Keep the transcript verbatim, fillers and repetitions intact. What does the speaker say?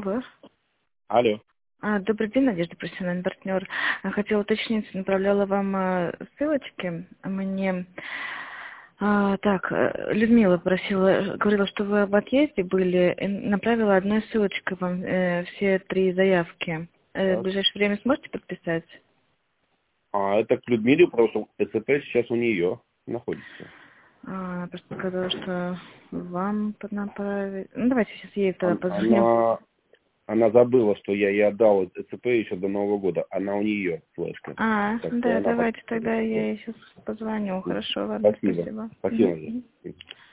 Алло. Алло. А, Добрый день, Надежда, профессиональный партнер. А, Хотела уточнить, направляла вам а, ссылочки. Мне а, так, э, Людмила просила, говорила, что вы об отъезде были, и направила одной ссылочкой вам э, все три заявки. Э, в Так. ближайшее время сможете подписать? А это к Людмиле, потому что СП сейчас у нее находится. А, просто сказала, что вам направить. Ну, давайте сейчас ей тогда Он- позвоню. Она, она забыла, что я ей отдал СП еще до Нового года. Она у нее флешка. А, Так что да, она давайте подписывает. тогда я ей сейчас позвоню. Хорошо, ладно, Спасибо. спасибо. Спасибо. Мгм, мгм. Надежда.